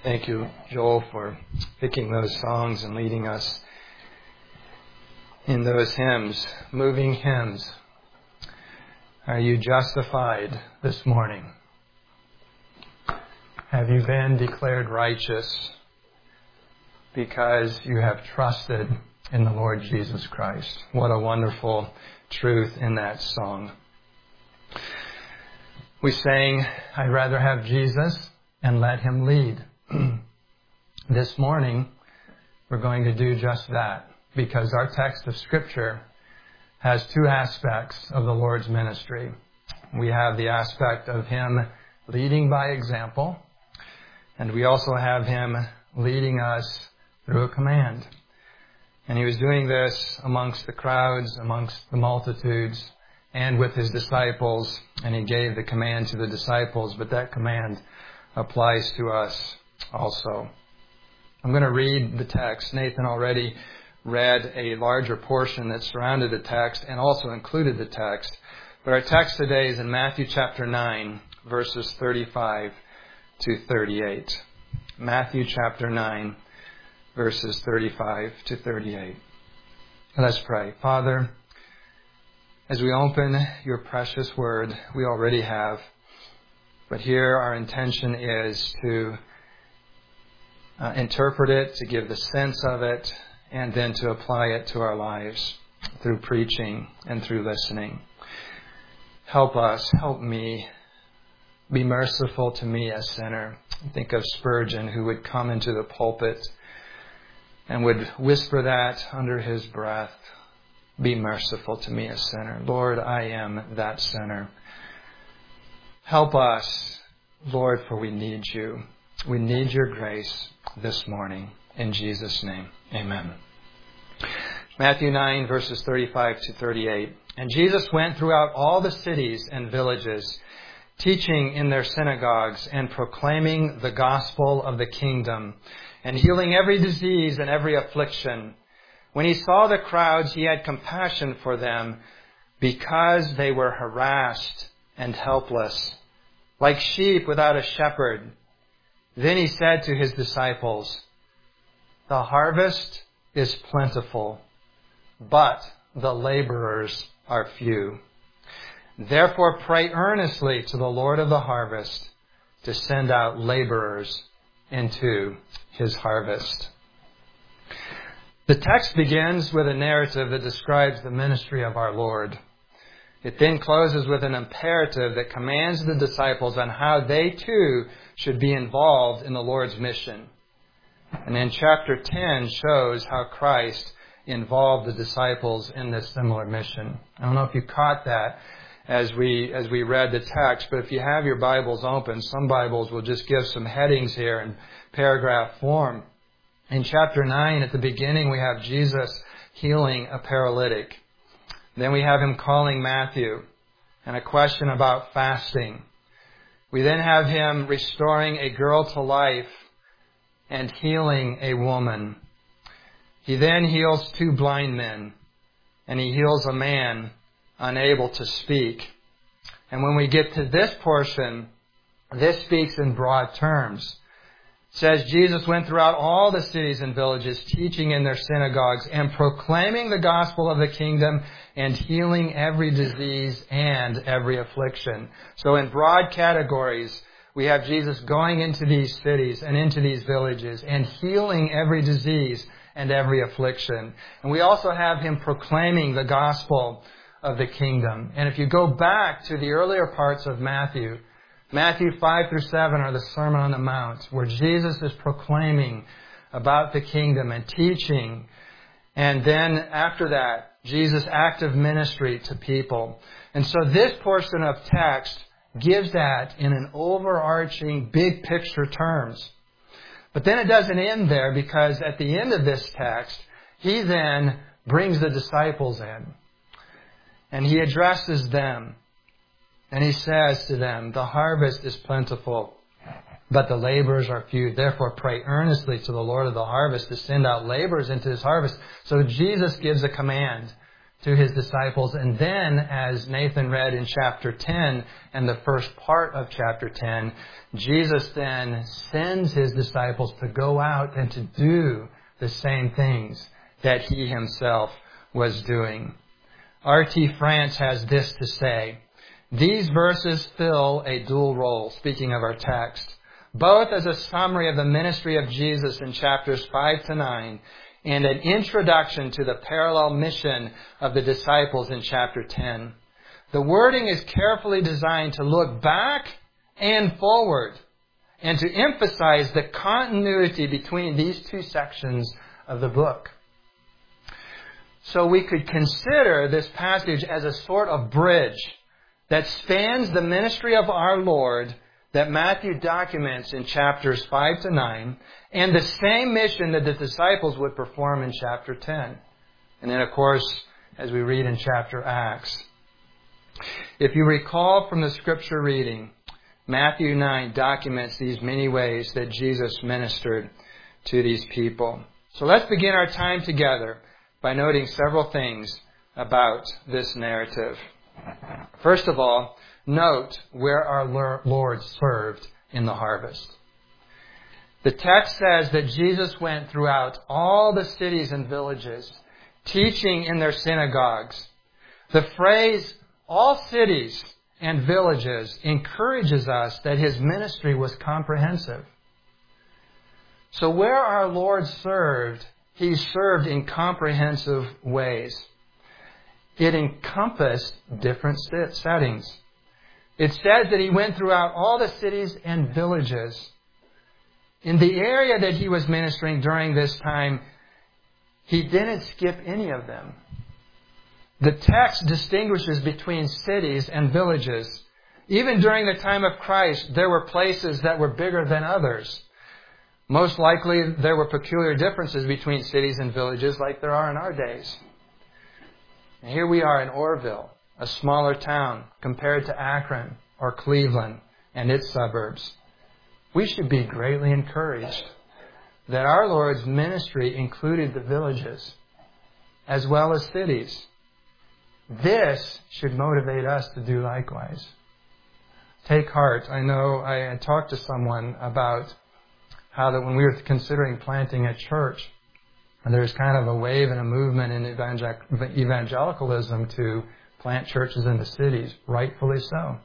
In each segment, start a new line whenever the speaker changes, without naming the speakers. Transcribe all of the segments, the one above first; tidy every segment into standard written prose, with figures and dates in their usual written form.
Thank you, Joel, for picking those songs and leading us in those hymns, moving hymns. Are you justified this morning? Have you been declared righteous because you have trusted in the Lord Jesus Christ? What a wonderful truth in that song. We sang, I'd rather have Jesus and let Him lead. This morning, we're going to do just that, because our text of Scripture has two aspects of the Lord's ministry. We have the aspect of Him leading by example, and we also have Him leading us through a command. And He was doing this amongst the crowds, amongst the multitudes, and with His disciples, and He gave the command to the disciples, but that command applies to us also. I'm going to read the text. Nathan already read a larger portion that surrounded the text and also included the text. But our text today is in Matthew chapter 9, verses 35 to 38. Matthew chapter 9, verses 35 to 38. Let's pray. Father, as we open your precious word, we already have, but here our intention is to interpret it, to give the sense of it, and then to apply it to our lives through preaching and through listening. Help us, help me, be merciful to me, a sinner. Think of Spurgeon, who would come into the pulpit and would whisper that under his breath. Be merciful to me, a sinner. Lord, I am that sinner. Help us, Lord, for we need you. We need your grace this morning. In Jesus' name, amen. Matthew 9, verses 35 to 38. And Jesus went throughout all the cities and villages, teaching in their synagogues and proclaiming the gospel of the kingdom, and healing every disease and every affliction. When He saw the crowds, He had compassion for them, because they were harassed and helpless, like sheep without a shepherd. Then He said to His disciples, the harvest is plentiful, but the laborers are few. Therefore pray earnestly to the Lord of the harvest to send out laborers into His harvest. The text begins with a narrative that describes the ministry of our Lord. It then closes with an imperative that commands the disciples on how they too should be involved in the Lord's mission. And then chapter 10 shows how Christ involved the disciples in this similar mission. I don't know if you caught that as we read the text, but if you have your Bibles open, some Bibles will just give some headings here in paragraph form. In chapter 9, at the beginning, we have Jesus healing a paralytic. Then we have Him calling Matthew and a question about fasting. We then have Him restoring a girl to life and healing a woman. He then heals two blind men, and He heals a man unable to speak. And when we get to this portion, this speaks in broad terms. It says, Jesus went throughout all the cities and villages, teaching in their synagogues and proclaiming the gospel of the kingdom and healing every disease and every affliction. So in broad categories, we have Jesus going into these cities and into these villages and healing every disease and every affliction. And we also have Him proclaiming the gospel of the kingdom. And if you go back to the earlier parts of Matthew 5 through 7 are the Sermon on the Mount, where Jesus is proclaiming about the kingdom and teaching. And then after that, Jesus' active ministry to people. And so this portion of text gives that in an overarching big picture terms. But then it doesn't end there, because at the end of this text, He then brings the disciples in. And He addresses them. And He says to them, the harvest is plentiful, but the laborers are few. Therefore pray earnestly to the Lord of the harvest to send out laborers into His harvest. So Jesus gives a command to his disciples. And then, as Nathan read in chapter 10 and the first part of chapter 10, Jesus then sends his disciples to go out and to do the same things that he himself was doing. R.T. France has this to say: these verses fill a dual role, speaking of our text, both as a summary of the ministry of Jesus in chapters 5 to 9 and an introduction to the parallel mission of the disciples in chapter 10. The wording is carefully designed to look back and forward and to emphasize the continuity between these two sections of the book. So we could consider this passage as a sort of bridge that spans the ministry of our Lord that Matthew documents in chapters 5 to 9, and the same mission that the disciples would perform in chapter 10. And then, of course, as we read in chapter Acts. If you recall from the scripture reading, Matthew 9 documents these many ways that Jesus ministered to these people. So let's begin our time together by noting several things about this narrative. First of all, note where our Lord served in the harvest. The text says that Jesus went throughout all the cities and villages, teaching in their synagogues. The phrase, all cities and villages, encourages us that his ministry was comprehensive. So where our Lord served, he served in comprehensive ways. It encompassed different settings. It says that he went throughout all the cities and villages. In the area that he was ministering during this time, he didn't skip any of them. The text distinguishes between cities and villages. Even during the time of Christ, there were places that were bigger than others. Most likely, there were peculiar differences between cities and villages like there are in our days. And here we are in Orrville, a smaller town compared to Akron or Cleveland and its suburbs. We should be greatly encouraged that our Lord's ministry included the villages as well as cities. This should motivate us to do likewise. Take heart. I know I had talked to someone about how that when we were considering planting a church, and there's kind of a wave and a movement in evangelicalism to plant churches in the cities, rightfully so.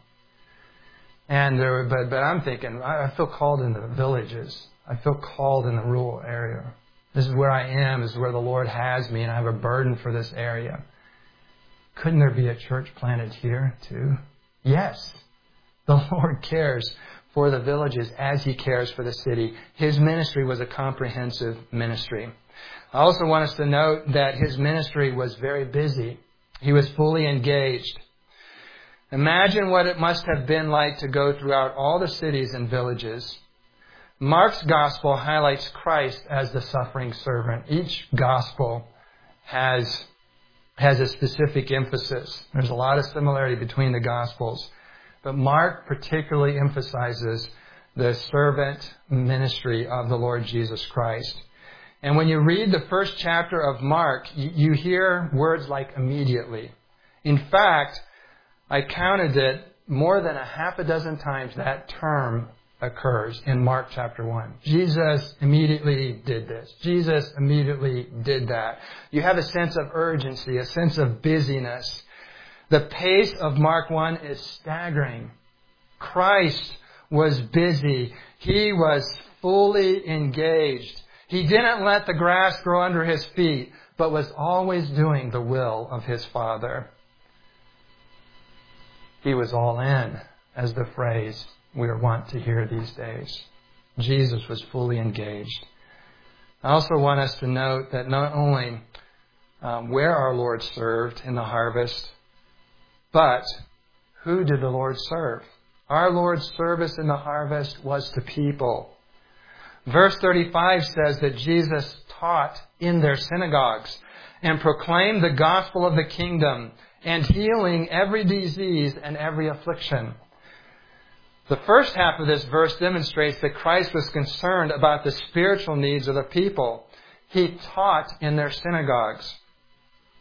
And but I'm thinking, I feel called in the villages. I feel called in the rural area. This is where I am. This is where the Lord has me, and I have a burden for this area. Couldn't there be a church planted here too? Yes. The Lord cares for the villages as he cares for the city. His ministry was a comprehensive ministry. I also want us to note that his ministry was very busy. He was fully engaged. Imagine what it must have been like to go throughout all the cities and villages. Mark's gospel highlights Christ as the suffering servant. Each gospel has a specific emphasis. There's a lot of similarity between the gospels. But Mark particularly emphasizes the servant ministry of the Lord Jesus Christ. And when you read the first chapter of Mark, you hear words like immediately. In fact, I counted it more than a half a dozen times that term occurs in Mark chapter 1. Jesus immediately did this. Jesus immediately did that. You have a sense of urgency, a sense of busyness. The pace of Mark 1 is staggering. Christ was busy. He was fully engaged. He didn't let the grass grow under his feet, but was always doing the will of his Father. He was all in, as the phrase we are wont to hear these days. Jesus was fully engaged. I also want us to note that not only where our Lord served in the harvest, but who did the Lord serve? Our Lord's service in the harvest was to people. Verse 35 says that Jesus taught in their synagogues and proclaimed the gospel of the kingdom and healing every disease and every affliction. The first half of this verse demonstrates that Christ was concerned about the spiritual needs of the people. He taught in their synagogues.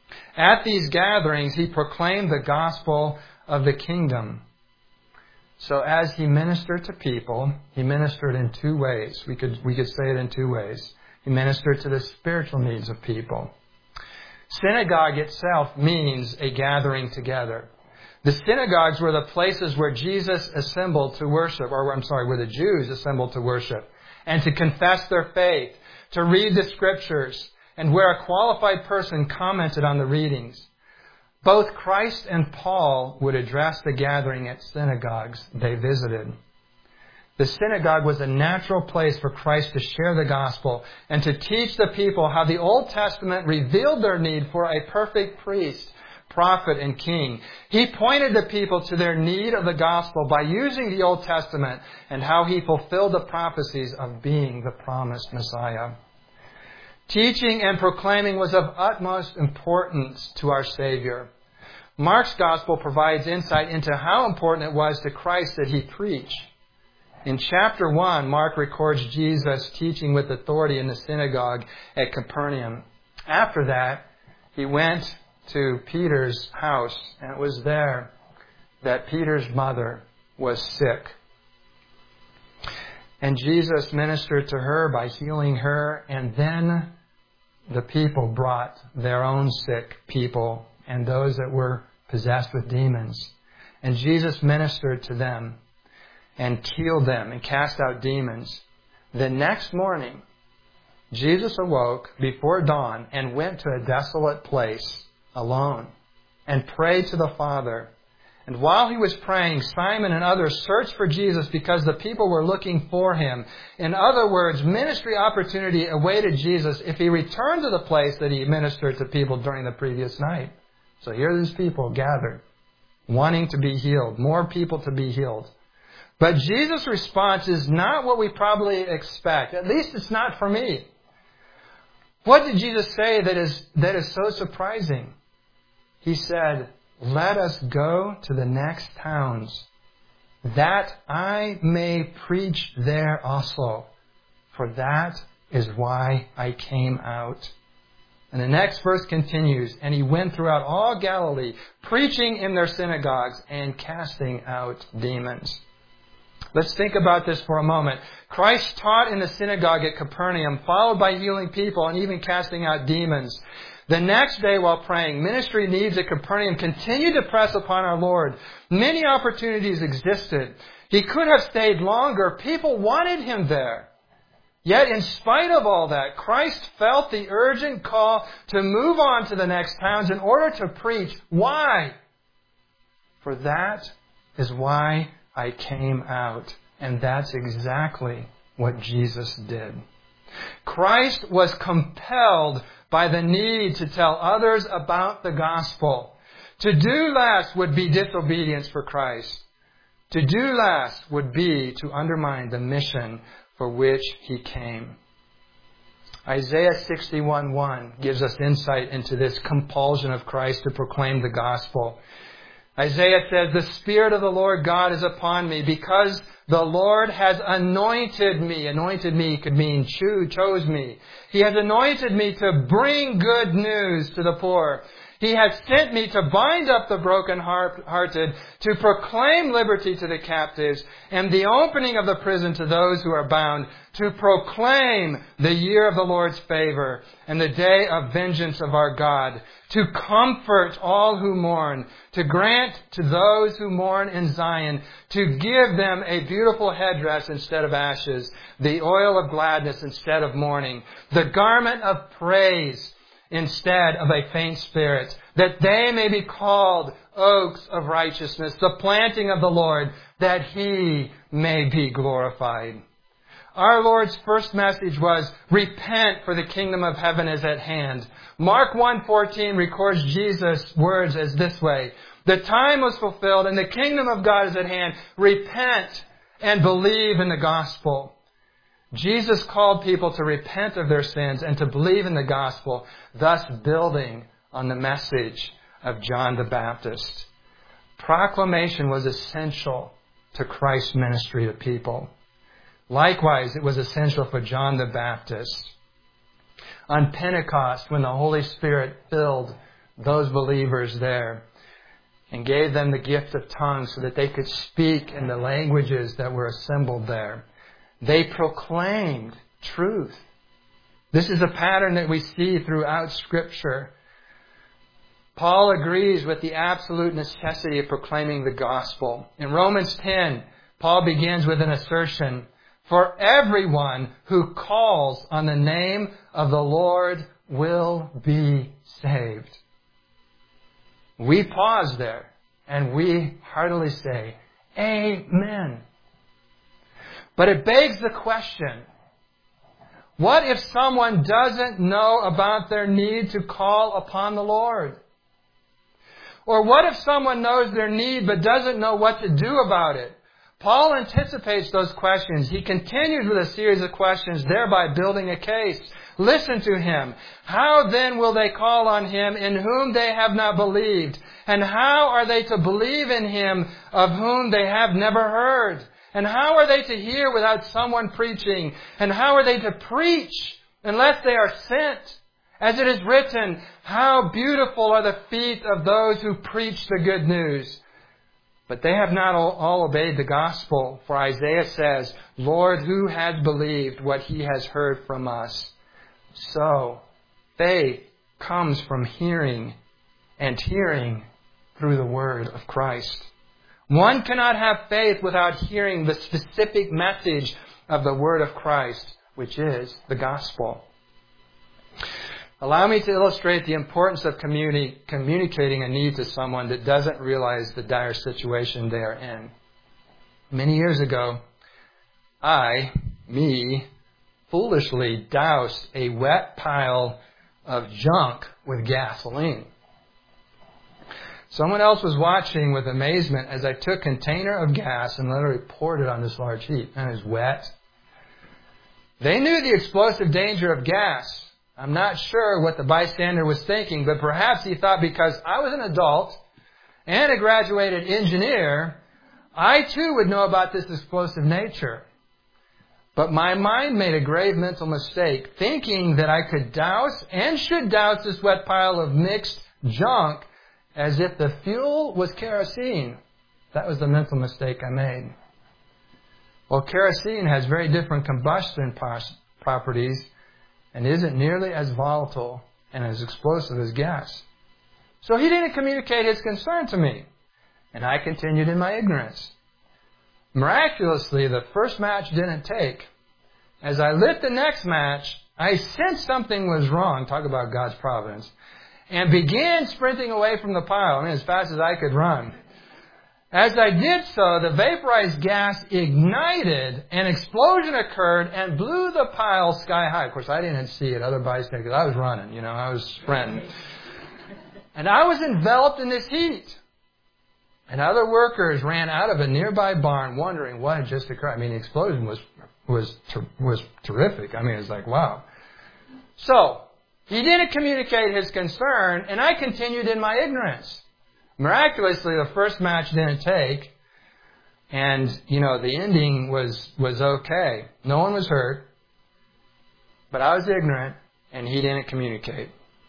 At these gatherings, he proclaimed the gospel of the kingdom. So as he ministered to people, he ministered in two ways. We could say it in two ways. He ministered to the spiritual needs of people. Synagogue itself means a gathering together. The synagogues were the places where Jesus assembled to worship, where the Jews assembled to worship and to confess their faith, to read the scriptures, and where a qualified person commented on the readings. Both Christ and Paul would address the gathering at synagogues they visited. The synagogue was a natural place for Christ to share the gospel and to teach the people how the Old Testament revealed their need for a perfect priest, prophet, and king. He pointed the people to their need of the gospel by using the Old Testament and how he fulfilled the prophecies of being the promised Messiah. Teaching and proclaiming was of utmost importance to our Savior. Mark's gospel provides insight into how important it was to Christ that he preach. In chapter 1, Mark records Jesus teaching with authority in the synagogue at Capernaum. After that, he went to Peter's house, and it was there that Peter's mother was sick. And Jesus ministered to her by healing her, and then the people brought their own sick people and those that were possessed with demons. And Jesus ministered to them and healed them and cast out demons. The next morning, Jesus awoke before dawn and went to a desolate place alone and prayed to the Father. And while he was praying, Simon and others searched for Jesus because the people were looking for him. In other words, ministry opportunity awaited Jesus if he returned to the place that he ministered to people during the previous night. So here are these people gathered, wanting to be healed, more people to be healed. But Jesus' response is not what we probably expect. At least it's not for me. What did Jesus say that is so surprising? He said, "Let us go to the next towns, that I may preach there also. For that is why I came out." And the next verse continues, "And he went throughout all Galilee, preaching in their synagogues and casting out demons." Let's think about this for a moment. Christ taught in the synagogue at Capernaum, followed by healing people and even casting out demons. The next day while praying, ministry needs at Capernaum continued to press upon our Lord. Many opportunities existed. He could have stayed longer. People wanted him there. Yet in spite of all that, Christ felt the urgent call to move on to the next towns in order to preach. Why? For that is why I came out. And that's exactly what Jesus did. Christ was compelled by the need to tell others about the gospel. To do less would be disobedience for Christ. To do less would be to undermine the mission for which he came. Isaiah 61:1 gives us insight into this compulsion of Christ to proclaim the gospel. Isaiah says, "The Spirit of the Lord God is upon me because the Lord has anointed me." Anointed me could mean chose me. He has anointed me to bring good news to the poor. He has sent me to bind up the brokenhearted, to proclaim liberty to the captives, and the opening of the prison to those who are bound, to proclaim the year of the Lord's favor and the day of vengeance of our God, to comfort all who mourn, to grant to those who mourn in Zion, to give them a beautiful headdress instead of ashes, the oil of gladness instead of mourning, the garment of praise instead of a faint spirit, that they may be called oaks of righteousness, the planting of the Lord, that he may be glorified. Our Lord's first message was, "Repent, for the kingdom of heaven is at hand." Mark 1:14 records Jesus' words as this way, "The time was fulfilled and the kingdom of God is at hand. Repent and believe in the gospel." Jesus called people to repent of their sins and to believe in the gospel, thus building on the message of John the Baptist. Proclamation was essential to Christ's ministry to people. Likewise, it was essential for John the Baptist. On Pentecost, when the Holy Spirit filled those believers there and gave them the gift of tongues so that they could speak in the languages that were assembled there. They proclaimed truth. This is a pattern that we see throughout Scripture. Paul agrees with the absolute necessity of proclaiming the gospel. In Romans 10, Paul begins with an assertion, "For everyone who calls on the name of the Lord will be saved." We pause there and we heartily say, Amen. But it begs the question, what if someone doesn't know about their need to call upon the Lord? Or what if someone knows their need but doesn't know what to do about it? Paul anticipates those questions. He continues with a series of questions, thereby building a case. Listen to him. How then will they call on him in whom they have not believed? And how are they to believe in him of whom they have never heard? And how are they to hear without someone preaching? And how are they to preach unless they are sent? As it is written, how beautiful are the feet of those who preach the good news. But they have not all obeyed the gospel. For Isaiah says, Lord, who has believed what he has heard from us? So, faith comes from hearing, and hearing through the word of Christ. One cannot have faith without hearing the specific message of the word of Christ, which is the gospel. Allow me to illustrate the importance of communicating a need to someone that doesn't realize the dire situation they are in. Many years ago, me, foolishly doused a wet pile of junk with gasoline. Someone else was watching with amazement as I took a container of gas and literally poured it on this large heap. And it was wet. They knew the explosive danger of gas. I'm not sure what the bystander was thinking, but perhaps he thought because I was an adult and a graduated engineer, I too would know about this explosive nature. But my mind made a grave mental mistake, thinking that I could douse and should douse this wet pile of mixed junk as if the fuel was kerosene. That was the mental mistake I made. Well, kerosene has very different combustion properties and isn't nearly as volatile and as explosive as gas. So he didn't communicate his concern to me, and I continued in my ignorance. Miraculously, the first match didn't take. As I lit the next match, I sensed something was wrong, talk about God's providence, and began sprinting away from the pile, as fast as I could run. As I did so, the vaporized gas ignited, an explosion occurred, and blew the pile sky high. Of course, I didn't see it, other bystanders, I was running, I was sprinting. And I was enveloped in this heat. And other workers ran out of a nearby barn wondering what had just occurred. The explosion was terrific. It was like, wow. So, he didn't communicate his concern, and I continued in my ignorance. Miraculously, the first match didn't take, and, the ending was okay. No one was hurt, but I was ignorant, and he didn't communicate.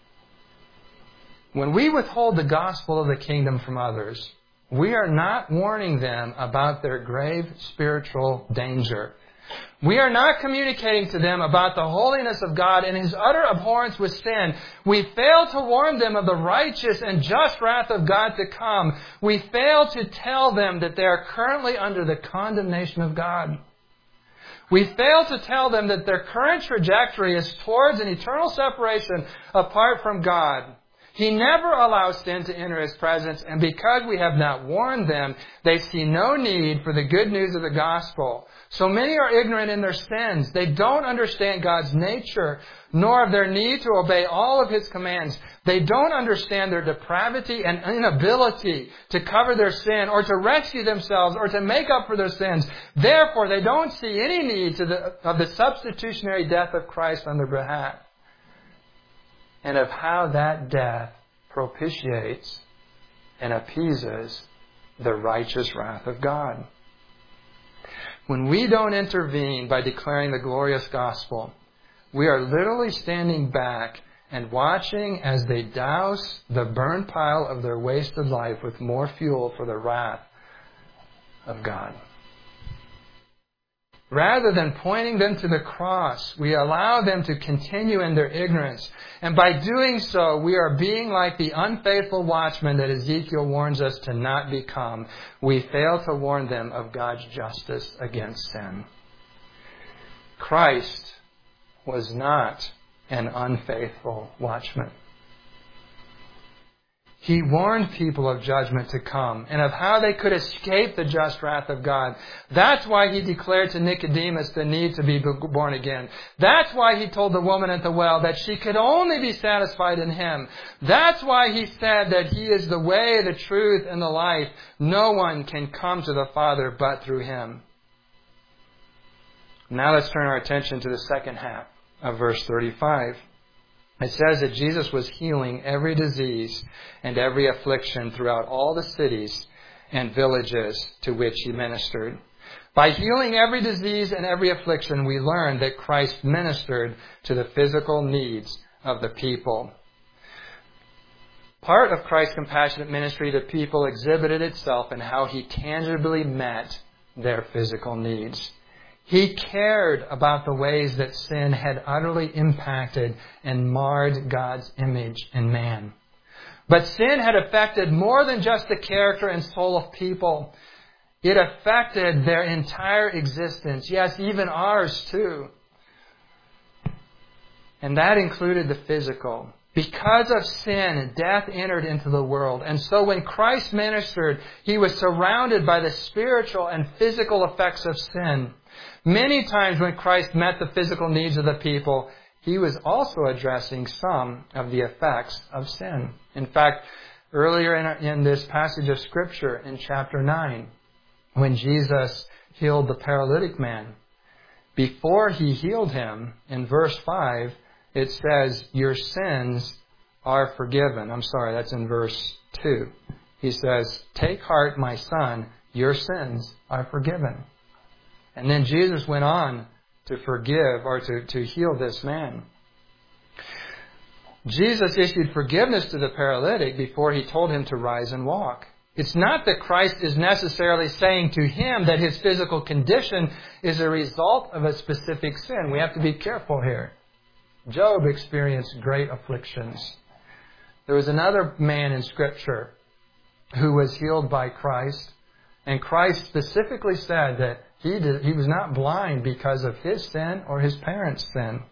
When we withhold the gospel of the kingdom from others, we are not warning them about their grave spiritual danger. We are not communicating to them about the holiness of God and His utter abhorrence with sin. We fail to warn them of the righteous and just wrath of God to come. We fail to tell them that they are currently under the condemnation of God. We fail to tell them that their current trajectory is towards an eternal separation apart from God. He never allows sin to enter His presence, and because we have not warned them, they see no need for the good news of the gospel. So many are ignorant in their sins. They don't understand God's nature, nor of their need to obey all of His commands. They don't understand their depravity and inability to cover their sin, or to rescue themselves, or to make up for their sins. Therefore, they don't see any need of the substitutionary death of Christ on their behalf, and of how that death propitiates and appeases the righteous wrath of God. When we don't intervene by declaring the glorious gospel, we are literally standing back and watching as they douse the burnt pile of their wasted life with more fuel for the wrath of God. Rather than pointing them to the cross, we allow them to continue in their ignorance. And by doing so, we are being like the unfaithful watchmen that Ezekiel warns us to not become. We fail to warn them of God's justice against sin. Christ was not an unfaithful watchman. He warned people of judgment to come and of how they could escape the just wrath of God. That's why He declared to Nicodemus the need to be born again. That's why He told the woman at the well that she could only be satisfied in Him. That's why He said that He is the way, the truth, and the life. No one can come to the Father but through Him. Now let's turn our attention to the second half of verse 35. It says that Jesus was healing every disease and every affliction throughout all the cities and villages to which He ministered. By healing every disease and every affliction, we learn that Christ ministered to the physical needs of the people. Part of Christ's compassionate ministry to people exhibited itself in how He tangibly met their physical needs. He cared about the ways that sin had utterly impacted and marred God's image in man. But sin had affected more than just the character and soul of people. It affected their entire existence. Yes, even ours too. And that included the physical. Because of sin, death entered into the world. And so when Christ ministered, He was surrounded by the spiritual and physical effects of sin. Many times when Christ met the physical needs of the people, He was also addressing some of the effects of sin. In fact, earlier in this passage of Scripture in chapter 9, when Jesus healed the paralytic man, before He healed him, in verse 5, it says, your sins are forgiven. I'm sorry, that's in verse 2. He says, take heart, my son, your sins are forgiven. And then Jesus went on to forgive or to heal this man. Jesus issued forgiveness to the paralytic before He told him to rise and walk. It's not that Christ is necessarily saying to him that his physical condition is a result of a specific sin. We have to be careful here. Job experienced great afflictions. There was another man in Scripture who was healed by Christ, and Christ specifically said that he was not blind because of his sin or his parents' sin.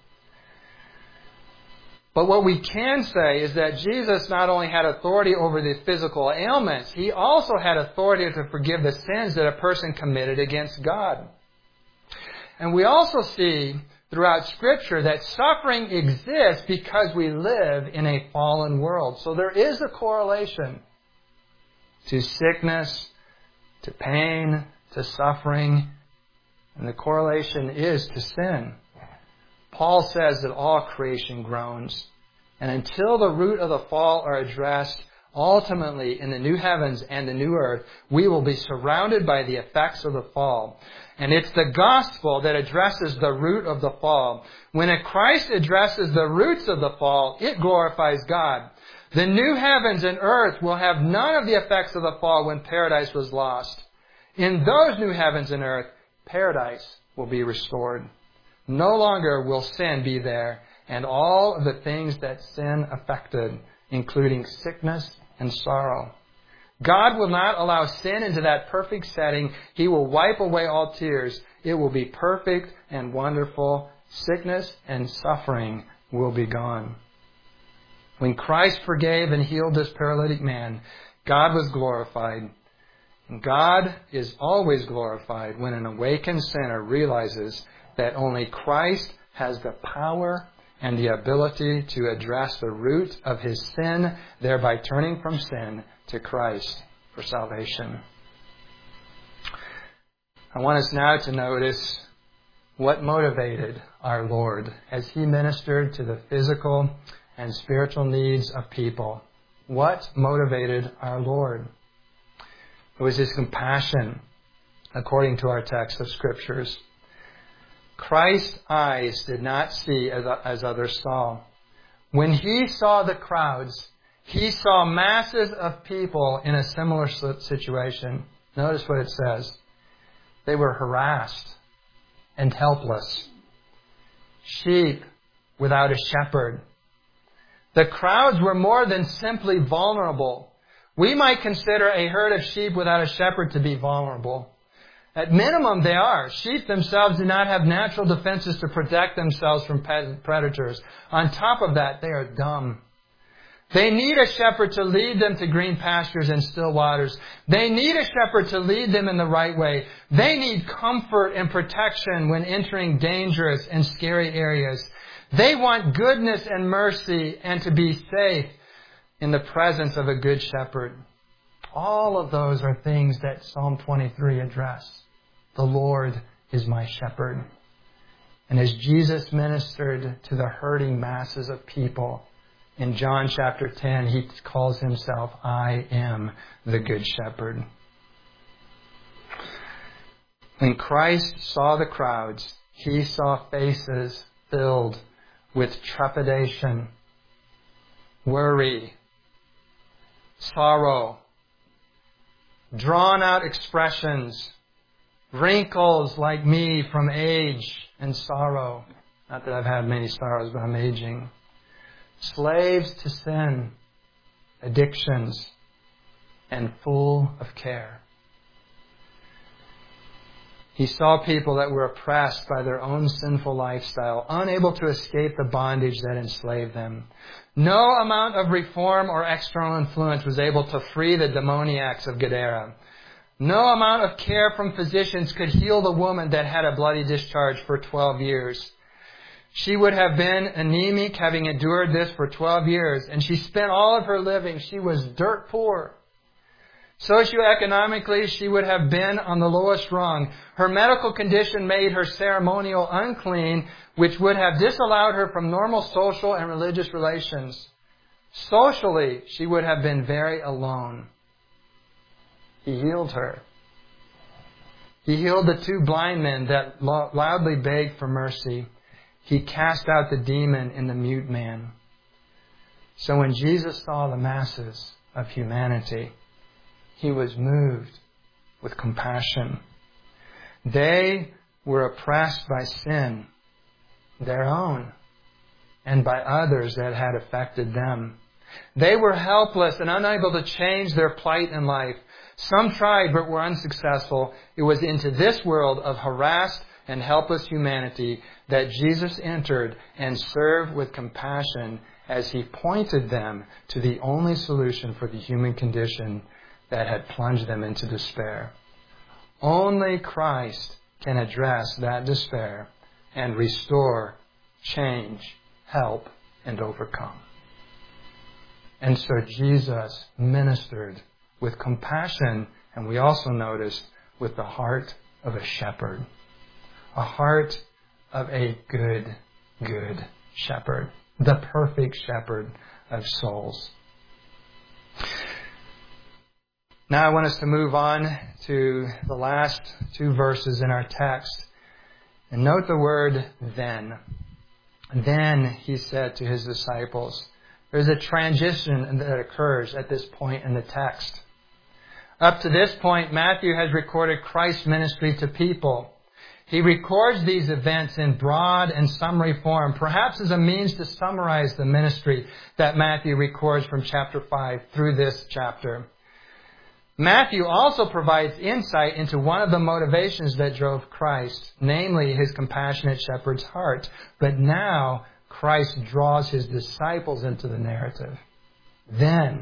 But what we can say is that Jesus not only had authority over the physical ailments, He also had authority to forgive the sins that a person committed against God. And we also see throughout Scripture that suffering exists because we live in a fallen world. So there is a correlation to sickness, to pain, to suffering, and the correlation is to sin. Paul says that all creation groans. And until the root of the fall are addressed, ultimately in the new heavens and the new earth, we will be surrounded by the effects of the fall. And it's the gospel that addresses the root of the fall. When Christ addresses the roots of the fall, it glorifies God. The new heavens and earth will have none of the effects of the fall when paradise was lost. In those new heavens and earth, paradise will be restored. No longer will sin be there, and all of the things that sin affected, including sickness and sorrow. God will not allow sin into that perfect setting. He will wipe away all tears. It will be perfect and wonderful. Sickness and suffering will be gone. When Christ forgave and healed this paralytic man, God was glorified. And God is always glorified when an awakened sinner realizes that only Christ has the power and the ability to address the root of his sin, thereby turning from sin to Christ for salvation. I want us now to notice what motivated our Lord as He ministered to the physical and spiritual needs of people. What motivated our Lord? It was His compassion, according to our text of Scriptures. Christ's eyes did not see as others saw. When he saw the crowds, he saw masses of people in a similar situation. Notice what it says. They were harassed and helpless. Sheep without a shepherd. The crowds were more than simply vulnerable. We might consider a herd of sheep without a shepherd to be vulnerable. At minimum, they are. Sheep themselves do not have natural defenses to protect themselves from predators. On top of that, they are dumb. They need a shepherd to lead them to green pastures and still waters. They need a shepherd to lead them in the right way. They need comfort and protection when entering dangerous and scary areas. They want goodness and mercy and to be safe in the presence of a good shepherd. All of those are things that Psalm 23 address. The Lord is my shepherd. And as Jesus ministered to the hurting masses of people, in John chapter 10, he calls himself, I am the good shepherd. When Christ saw the crowds, he saw faces filled with trepidation, worry, sorrow, drawn out expressions, wrinkles like me from age and sorrow. Not that I've had many sorrows, but I'm aging. Slaves to sin, addictions, and full of care. He saw people that were oppressed by their own sinful lifestyle, unable to escape the bondage that enslaved them. No amount of reform or external influence was able to free the demoniacs of Gadara. No amount of care from physicians could heal the woman that had a bloody discharge for 12 years. She would have been anemic, having endured this for 12 years, and she spent all of her living. She was dirt poor. Socioeconomically, she would have been on the lowest rung. Her medical condition made her ceremonial unclean, which would have disallowed her from normal social and religious relations. Socially, she would have been very alone. He healed her. He healed the two blind men that loudly begged for mercy. He cast out the demon in the mute man. So when Jesus saw the masses of humanity, he was moved with compassion. They were oppressed by sin, their own, and by others that had affected them. They were helpless and unable to change their plight in life. Some tried but were unsuccessful. It was into this world of harassed and helpless humanity that Jesus entered and served with compassion as he pointed them to the only solution for the human condition that had plunged them into despair. Only Christ can address that despair and restore, change, help, and overcome. And so Jesus ministered with compassion, and we also notice with the heart of a shepherd. A heart of a good shepherd. The perfect shepherd of souls. Now I want us to move on to the last two verses in our text. And note the word then. Then he said to his disciples. There's a transition that occurs at this point in the text. Up to this point, Matthew has recorded Christ's ministry to people. He records these events in broad and summary form, perhaps as a means to summarize the ministry that Matthew records from chapter 5 through this chapter. Matthew also provides insight into one of the motivations that drove Christ, namely his compassionate shepherd's heart. But now Christ draws his disciples into the narrative. Then,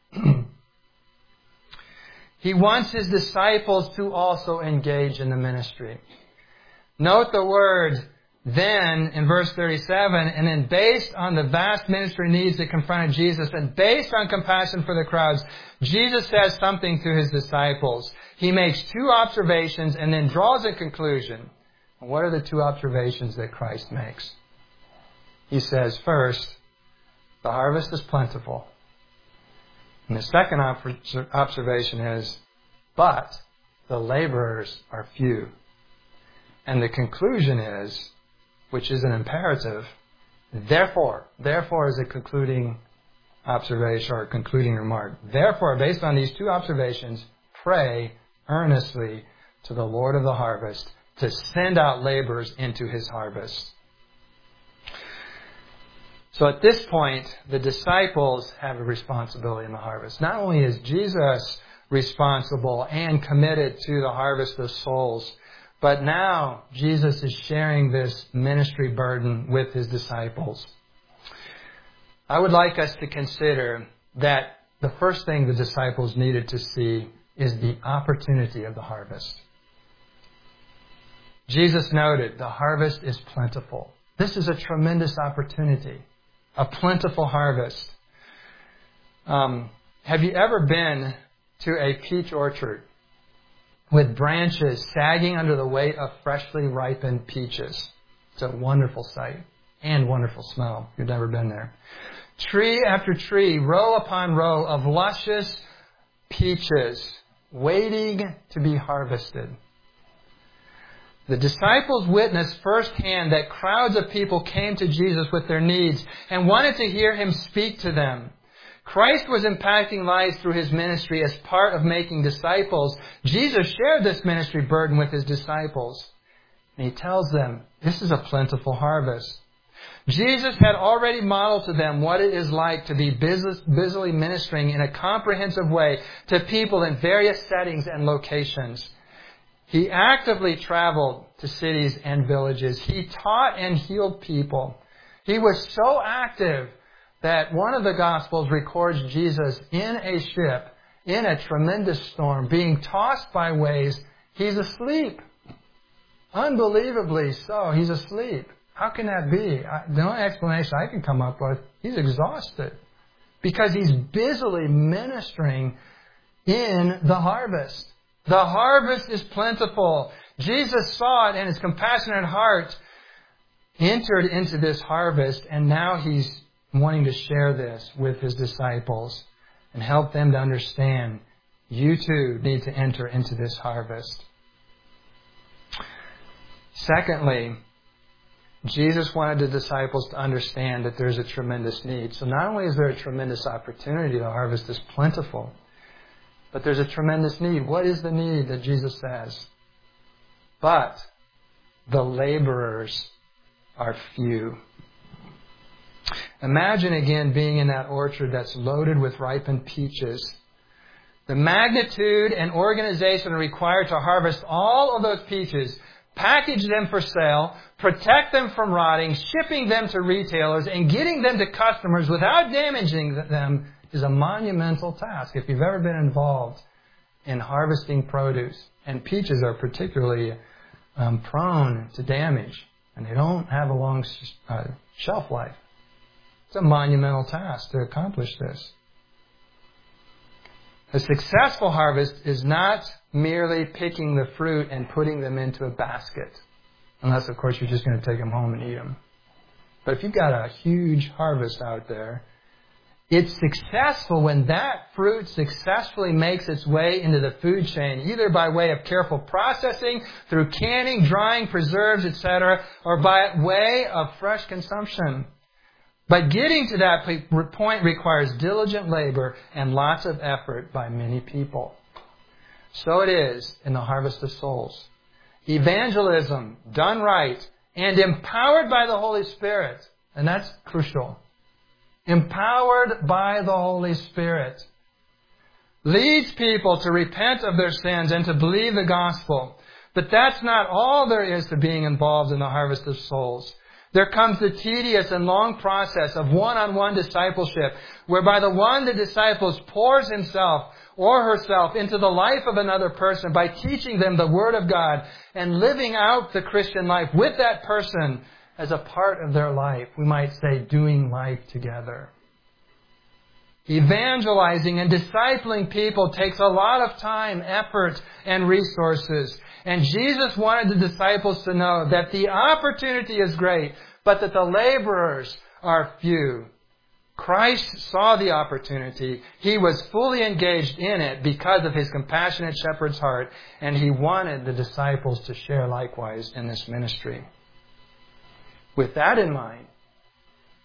he wants his disciples to also engage in the ministry. Note the word then in verse 37, and then based on the vast ministry needs that confronted Jesus, and based on compassion for the crowds, Jesus says something to his disciples. He makes two observations and then draws a conclusion. And what are the two observations that Christ makes? He says, first, the harvest is plentiful. And the second observation is, but the laborers are few. And the conclusion is, which is an imperative, Therefore is a concluding observation or concluding remark. Therefore, based on these two observations, pray earnestly to the Lord of the harvest to send out laborers into His harvest. So at this point, the disciples have a responsibility in the harvest. Not only is Jesus responsible and committed to the harvest of souls, but now Jesus is sharing this ministry burden with His disciples. I would like us to consider that the first thing the disciples needed to see is the opportunity of the harvest. Jesus noted the harvest is plentiful. This is a tremendous opportunity, a plentiful harvest. Have you ever been to a peach orchard with branches sagging under the weight of freshly ripened peaches? It's a wonderful sight and wonderful smell. If you've never been there. Tree after tree, row upon row of luscious peaches waiting to be harvested. The disciples witnessed firsthand that crowds of people came to Jesus with their needs and wanted to hear Him speak to them. Christ was impacting lives through His ministry as part of making disciples. Jesus shared this ministry burden with His disciples. And He tells them, this is a plentiful harvest. Jesus had already modeled to them what it is like to be busily ministering in a comprehensive way to people in various settings and locations. He actively traveled to cities and villages. He taught and healed people. He was so active that one of the Gospels records Jesus in a ship, in a tremendous storm, being tossed by waves. He's asleep. Unbelievably so. He's asleep. How can that be? The only explanation I can come up with, he's exhausted. Because he's busily ministering in the harvest. The harvest is plentiful. Jesus saw it and His compassionate heart entered into this harvest, and now He's wanting to share this with His disciples and help them to understand you too need to enter into this harvest. Secondly, Jesus wanted the disciples to understand that there's a tremendous need. So not only is there a tremendous opportunity, the harvest is plentiful, but there's a tremendous need. What is the need that Jesus says? But the laborers are few. Imagine again being in that orchard that's loaded with ripened peaches. The magnitude and organization required to harvest all of those peaches, package them for sale, protect them from rotting, shipping them to retailers, and getting them to customers without damaging them is a monumental task. If you've ever been involved in harvesting produce, and peaches are particularly prone to damage, and they don't have a long shelf life. It's a monumental task to accomplish this. A successful harvest is not merely picking the fruit and putting them into a basket. Unless, of course, you're just going to take them home and eat them. But if you've got a huge harvest out there, it's successful when that fruit successfully makes its way into the food chain, either by way of careful processing, through canning, drying, preserves, etc., or by way of fresh consumption. But getting to that point requires diligent labor and lots of effort by many people. So it is in the harvest of souls. Evangelism, done right, and empowered by the Holy Spirit, and that's crucial. Empowered by the Holy Spirit, leads people to repent of their sins and to believe the gospel. But that's not all there is to being involved in the harvest of souls. There comes the tedious and long process of one-on-one discipleship, whereby the one the disciples pours himself or herself into the life of another person by teaching them the Word of God and living out the Christian life with that person as a part of their life. We might say doing life together. Evangelizing and discipling people takes a lot of time, effort, and resources. And Jesus wanted the disciples to know that the opportunity is great, but that the laborers are few. Christ saw the opportunity. He was fully engaged in it because of His compassionate shepherd's heart, and He wanted the disciples to share likewise in this ministry. With that in mind,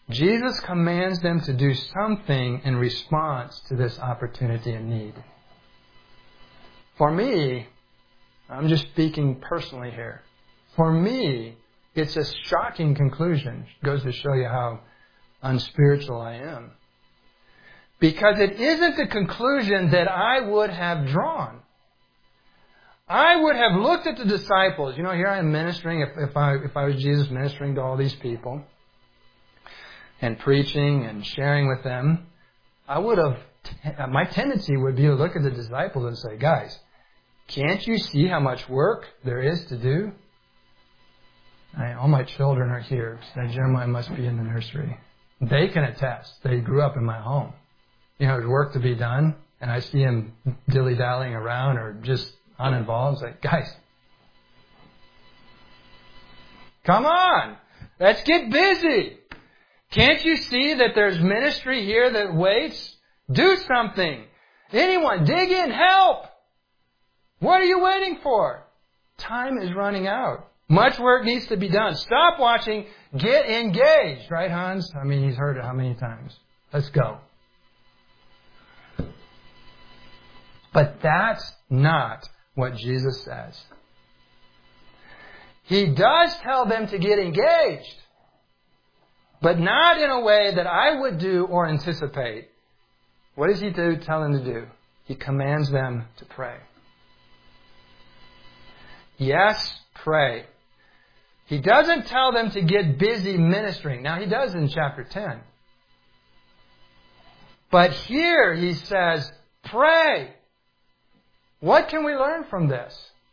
Jesus commands them to do something in response to this opportunity and need. For me, I'm just speaking personally here. For me, it's a shocking conclusion. It goes to show you how unspiritual I am. Because it isn't the conclusion that I would have drawn. I would have looked at the disciples. You know, here I am ministering. If I was Jesus, ministering to all these people and preaching and sharing with them, my tendency would be to look at the disciples and say, guys, can't you see how much work there is to do? All my children are here. So Jeremiah must be in the nursery. They can attest. They grew up in my home. You know, there's work to be done, and I see him dilly-dallying around or just uninvolved. It's like, guys, come on, let's get busy. Can't you see that there's ministry here that waits? Do something. Anyone, dig in, help. What are you waiting for? Time is running out. Much work needs to be done. Stop watching. Get engaged. Right, Hans? I mean, he's heard it how many times? Let's go. But that's not what Jesus says. He does tell them to get engaged, but not in a way that I would do or anticipate. What does he tell them to do? He commands them to pray. Yes, pray. He doesn't tell them to get busy ministering. Now, he does in chapter 10. But here he says, pray. What can we learn from this?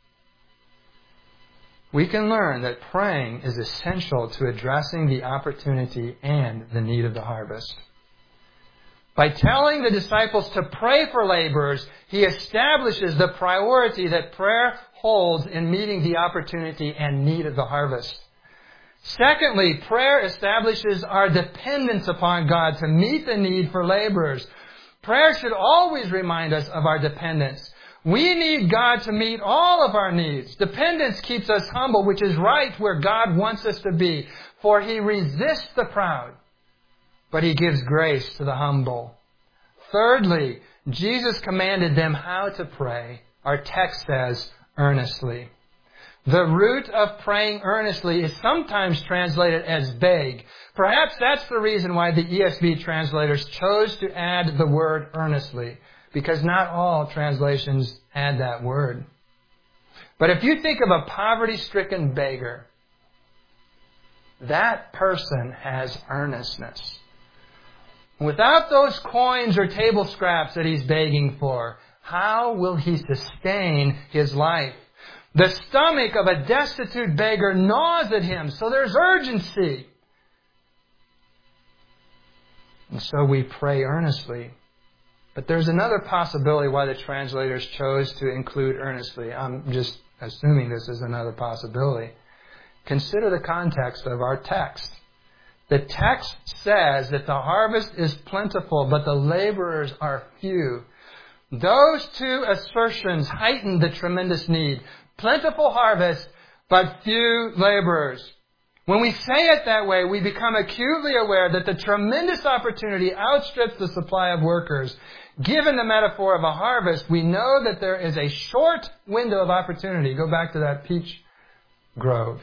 We can learn that praying is essential to addressing the opportunity and the need of the harvest. By telling the disciples to pray for laborers, he establishes the priority that prayer holds in meeting the opportunity and need of the harvest. Secondly, prayer establishes our dependence upon God to meet the need for laborers. Prayer should always remind us of our dependence. We need God to meet all of our needs. Dependence keeps us humble, which is right where God wants us to be. For He resists the proud, but He gives grace to the humble. Thirdly, Jesus commanded them how to pray. Our text says, earnestly. The root of praying earnestly is sometimes translated as beg. Perhaps that's the reason why the ESV translators chose to add the word earnestly, because not all translations add that word. But if you think of a poverty-stricken beggar, that person has earnestness. Without those coins or table scraps that he's begging for, how will he sustain his life? The stomach of a destitute beggar gnaws at him, so there's urgency. And so we pray earnestly. But there's another possibility why the translators chose to include earnestly. I'm just assuming this is another possibility. Consider the context of our text. The text says that the harvest is plentiful, but the laborers are few. Those two assertions heighten the tremendous need. Plentiful harvest, but few laborers. When we say it that way, we become acutely aware that the tremendous opportunity outstrips the supply of workers. Given the metaphor of a harvest, we know that there is a short window of opportunity. Go back to that peach grove.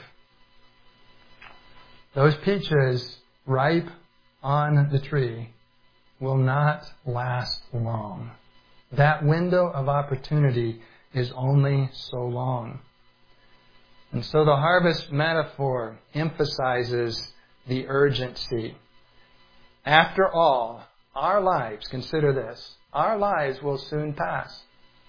Those peaches ripe on the tree will not last long. That window of opportunity is only so long. And so the harvest metaphor emphasizes the urgency. After all, our lives, consider this, our lives will soon pass.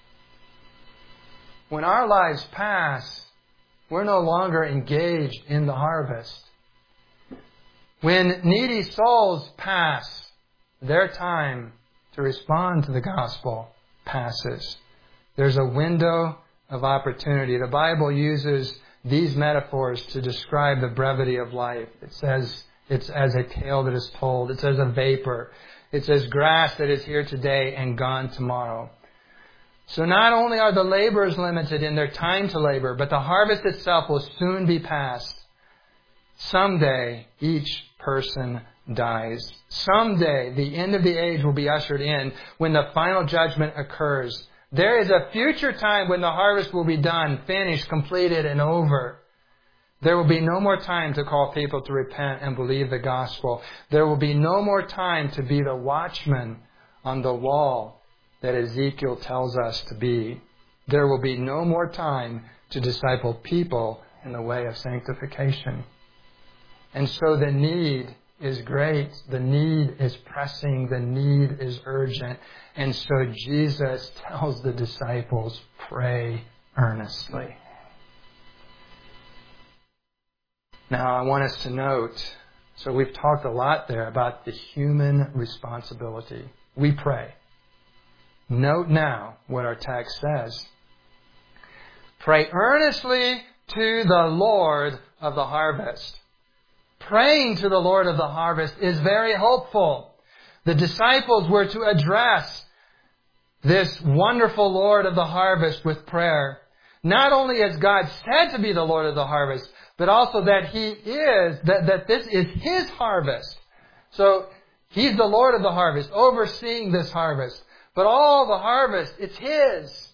When our lives pass, we're no longer engaged in the harvest. When needy souls pass, their time to respond to the gospel passes. There's a window of opportunity. The Bible uses these metaphors to describe the brevity of life. It says it's as a tale that is told. It's as a vapor. It's as grass that is here today and gone tomorrow. So not only are the laborers limited in their time to labor, but the harvest itself will soon be past. Someday, each person dies. Someday, the end of the age will be ushered in when the final judgment occurs. There is a future time when the harvest will be done, finished, completed, and over. There will be no more time to call people to repent and believe the gospel. There will be no more time to be the watchman on the wall that Ezekiel tells us to be. There will be no more time to disciple people in the way of sanctification. And so the need is great. The need is pressing. The need is urgent. And so Jesus tells the disciples, pray earnestly. Now I want us to note, so we've talked a lot there about the human responsibility. We pray. Note now what our text says. Pray earnestly to the Lord of the harvest. Praying to the Lord of the harvest is very hopeful. The disciples were to address this wonderful Lord of the harvest with prayer. Not only as God said to be the Lord of the harvest, but also that He is, that this is His harvest. So He's the Lord of the harvest, overseeing this harvest. But all the harvest, it's His.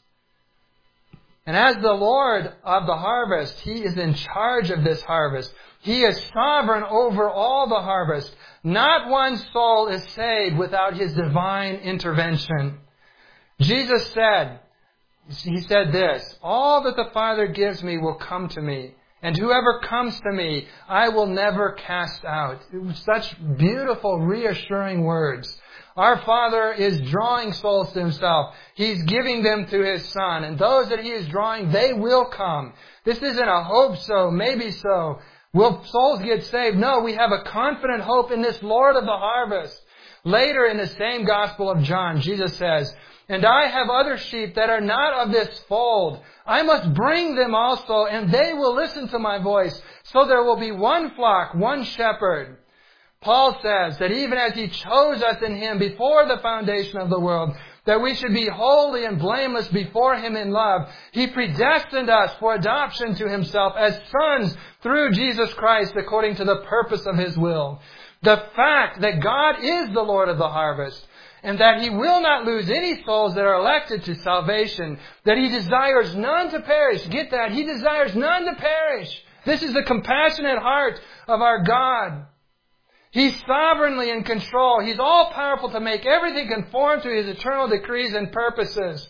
And as the Lord of the harvest, He is in charge of this harvest. He is sovereign over all the harvest. Not one soul is saved without His divine intervention. Jesus said, He said this, all that the Father gives me will come to me. And whoever comes to me, I will never cast out. It was such beautiful, reassuring words. Our Father is drawing souls to Himself. He's giving them to His Son. And those that He is drawing, they will come. This isn't a hope so, maybe so. Will souls get saved? No, we have a confident hope in this Lord of the harvest. Later in the same Gospel of John, Jesus says, and I have other sheep that are not of this fold. I must bring them also, and they will listen to my voice. So there will be one flock, one shepherd. Paul says that even as He chose us in Him before the foundation of the world, that we should be holy and blameless before Him in love, He predestined us for adoption to Himself as sons through Jesus Christ according to the purpose of His will. The fact that God is the Lord of the harvest, and that He will not lose any souls that are elected to salvation, that He desires none to perish. Get that? He desires none to perish. This is the compassionate heart of our God. He's sovereignly in control. He's all powerful to make everything conform to His eternal decrees and purposes.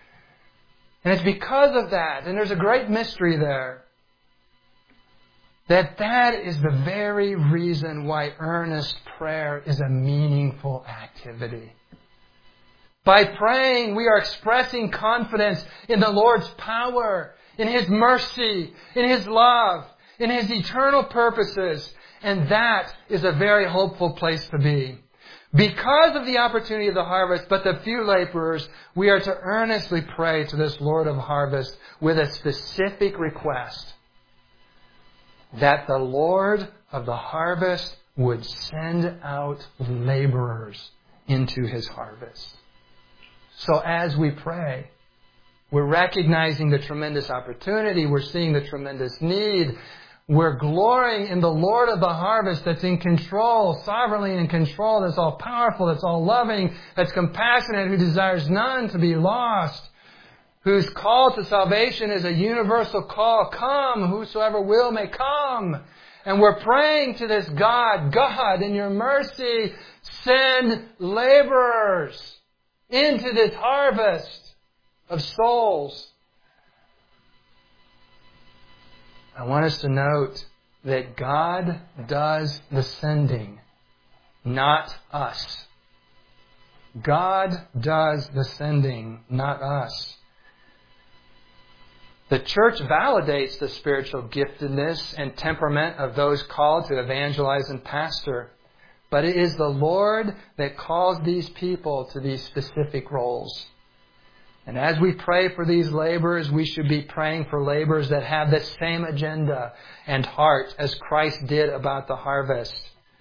And it's because of that, and there's a great mystery there, that is the very reason why earnest prayer is a meaningful activity. By praying, we are expressing confidence in the Lord's power, in His mercy, in His love, in His eternal purposes. And that is a very hopeful place to be. Because of the opportunity of the harvest, but the few laborers, we are to earnestly pray to this Lord of harvest with a specific request that the Lord of the harvest would send out laborers into His harvest. So as we pray, we're recognizing the tremendous opportunity. We're seeing the tremendous need. We're glorying in the Lord of the harvest that's in control, sovereignly in control, that's all powerful, that's all loving, that's compassionate, who desires none to be lost, whose call to salvation is a universal call. Come, whosoever will may come. And we're praying to this God, God, in your mercy, send laborers into this harvest of souls. I want us to note that God does the sending, not us. God does the sending, not us. The church validates the spiritual giftedness and temperament of those called to evangelize and pastor. But it is the Lord that calls these people to these specific roles. And as we pray for these laborers, we should be praying for laborers that have the same agenda and heart as Christ did about the harvest.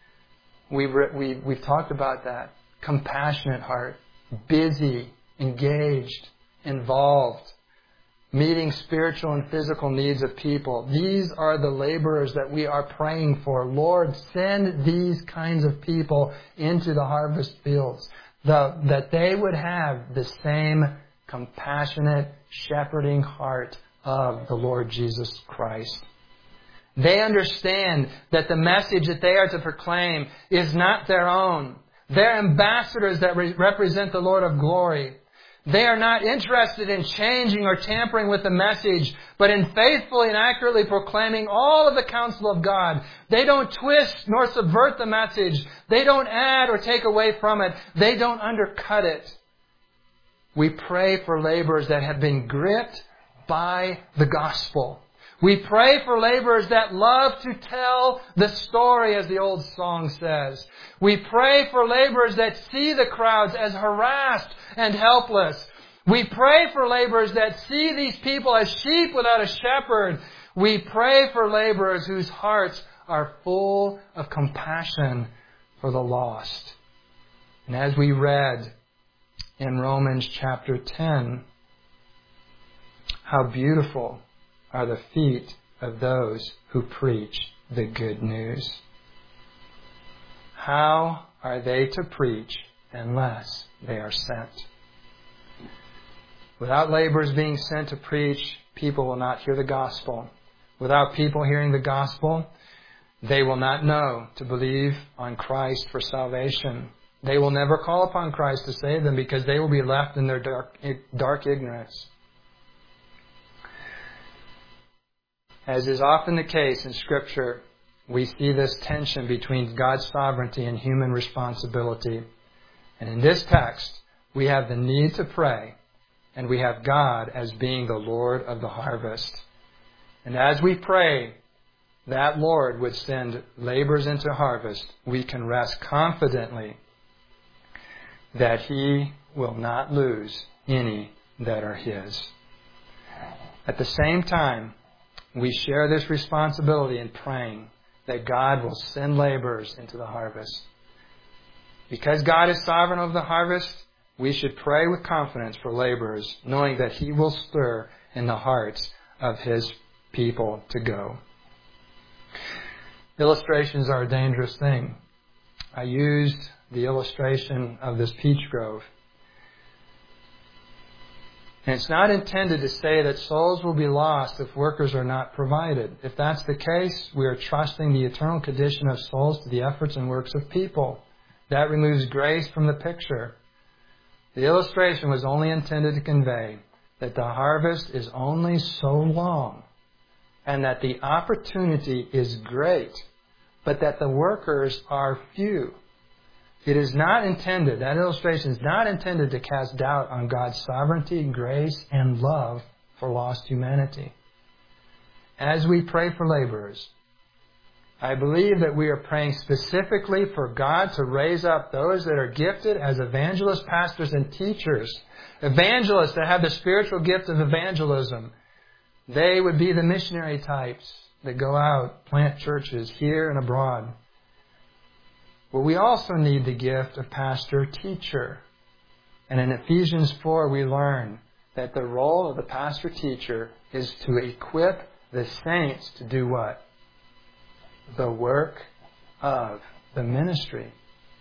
We've talked about that. Compassionate heart, busy, engaged, involved. meeting spiritual and physical needs of people. These are the laborers that we are praying for. Lord, send these kinds of people into the harvest fields, that they would have the same compassionate, shepherding heart of the Lord Jesus Christ. They understand that the message that they are to proclaim is not their own. They're ambassadors that represent the Lord of glory. They are not interested in changing or tampering with the message, but in faithfully and accurately proclaiming all of the counsel of God. They don't twist nor subvert the message. They don't add or take away from it. They don't undercut it. We pray for laborers that have been gripped by the gospel. We pray for laborers that love to tell the story, as the old song says. We pray for laborers that see the crowds as harassed and helpless. We pray for laborers that see these people as sheep without a shepherd. We pray for laborers whose hearts are full of compassion for the lost. And as we read in Romans chapter 10, how beautiful are the feet of those who preach the good news. How are they to preach unless they are sent? Without laborers being sent to preach, people will not hear the gospel. Without people hearing the gospel, they will not know to believe on Christ for salvation. They will never call upon Christ to save them because they will be left in their dark ignorance. As is often the case in Scripture, we see this tension between God's sovereignty and human responsibility. And in this text, we have the need to pray, and we have God as being the Lord of the harvest. And as we pray that Lord would send laborers into harvest, we can rest confidently that He will not lose any that are His. At the same time, we share this responsibility in praying that God will send laborers into the harvest. Because God is sovereign over the harvest, we should pray with confidence for laborers, knowing that He will stir in the hearts of His people to go. Illustrations are a dangerous thing. I used the illustration of this peach grove. And it's not intended to say that souls will be lost if workers are not provided. If that's the case, we are trusting the eternal condition of souls to the efforts and works of people. That removes grace from the picture. The illustration was only intended to convey that the harvest is only so long and that the opportunity is great, but that the workers are few. It is not intended, that illustration is not intended to cast doubt on God's sovereignty, grace, and love for lost humanity. As we pray for laborers, I believe that we are praying specifically for God to raise up those that are gifted as evangelists, pastors, and teachers. Evangelists that have the spiritual gift of evangelism. They would be the missionary types that go out, plant churches here and abroad. But we also need the gift of pastor-teacher. And in Ephesians 4, we learn that the role of the pastor-teacher is to equip the saints to do what? The work of the ministry.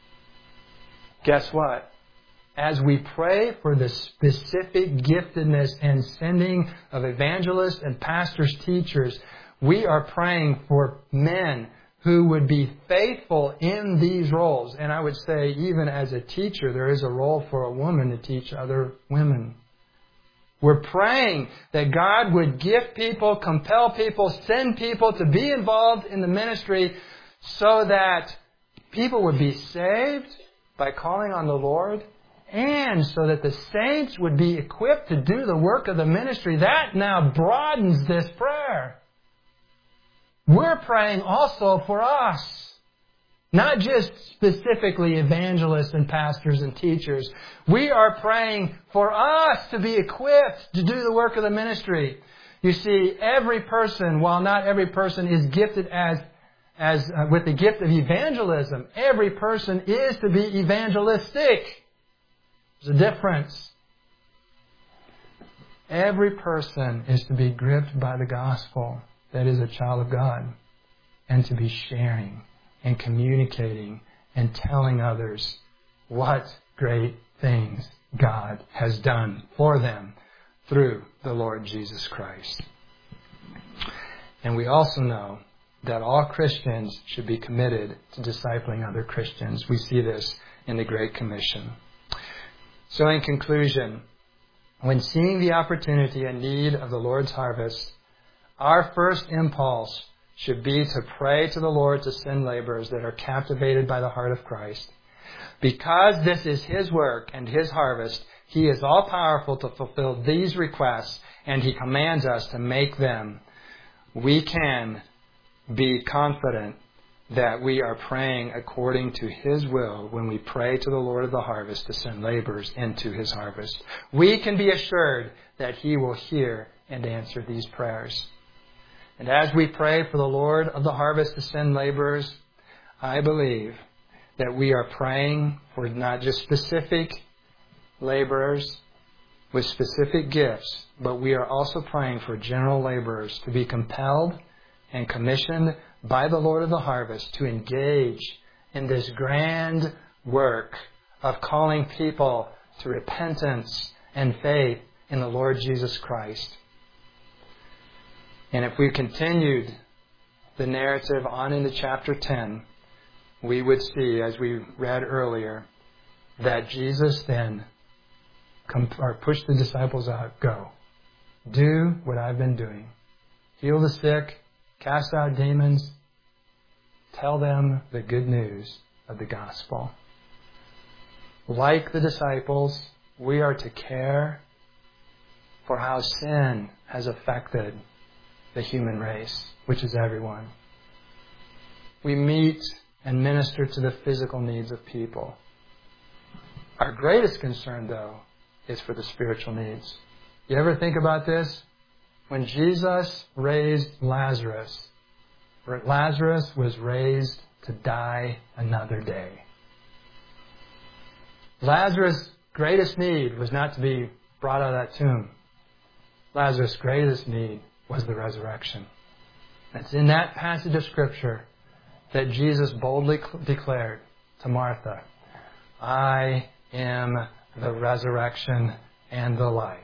Guess what? As we pray for the specific giftedness and sending of evangelists and pastors, teachers, we are praying for men who would be faithful in these roles. And I would say, even as a teacher, there is a role for a woman to teach other women. We're praying that God would gift people, compel people, send people to be involved in the ministry so that people would be saved by calling on the Lord, and so that the saints would be equipped to do the work of the ministry. That now broadens this prayer. We're praying also for us. Not just specifically evangelists and pastors and teachers. We are praying for us to be equipped to do the work of the ministry. You see, every person, while not every person is gifted with the gift of evangelism, every person is to be evangelistic. There's a difference. Every person is to be gripped by the gospel that is a child of God, and to be sharing and communicating and telling others what great things God has done for them through the Lord Jesus Christ. And we also know that all Christians should be committed to discipling other Christians. We see this in the Great Commission. So in conclusion, when seeing the opportunity and need of the Lord's harvest, our first impulse should be to pray to the Lord to send laborers that are captivated by the heart of Christ. Because this is His work and His harvest, He is all-powerful to fulfill these requests, and He commands us to make them. We can be confident that we are praying according to His will when we pray to the Lord of the harvest to send laborers into His harvest. We can be assured that He will hear and answer these prayers. And as we pray for the Lord of the harvest to send laborers, I believe that we are praying for not just specific laborers with specific gifts, but we are also praying for general laborers to be compelled and commissioned by the Lord of the harvest to engage in this grand work of calling people to repentance and faith in the Lord Jesus Christ. And if we continued the narrative on into chapter 10, we would see, as we read earlier, that Jesus then pushed the disciples out. Go. Do what I've been doing. Heal the sick. Cast out demons. Tell them the good news of the gospel. Like the disciples, we are to care for how sin has affected the human race, which is everyone. We meet and minister to the physical needs of people. Our greatest concern, though, is for the spiritual needs. You ever think about this? When Jesus raised Lazarus was raised to die another day. Lazarus' greatest need was not to be brought out of that tomb. Lazarus' greatest need was the resurrection. It's in that passage of Scripture that Jesus boldly declared to Martha, I am the resurrection and the life.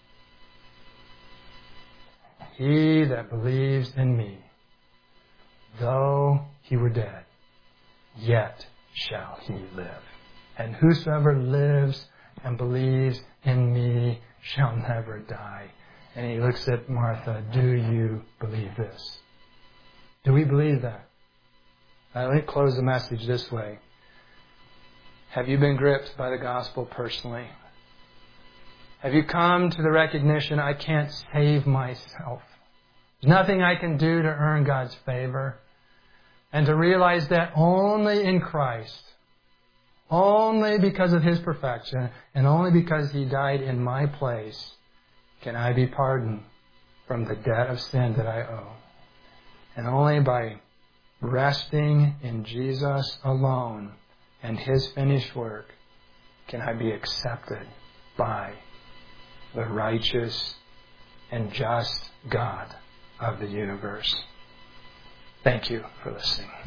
He that believes in me, though he were dead, yet shall he live. And whosoever lives and believes in me shall never die. And he looks at Martha, do you believe this? Do we believe that? Let me close the message this way. Have you been gripped by the gospel personally? Have you come to the recognition, I can't save myself? There's nothing I can do to earn God's favor. And to realize that only in Christ, only because of His perfection, and only because He died in my place, can I be pardoned from the debt of sin that I owe. And only by resting in Jesus alone and His finished work can I be accepted by the righteous and just God of the universe. Thank you for listening.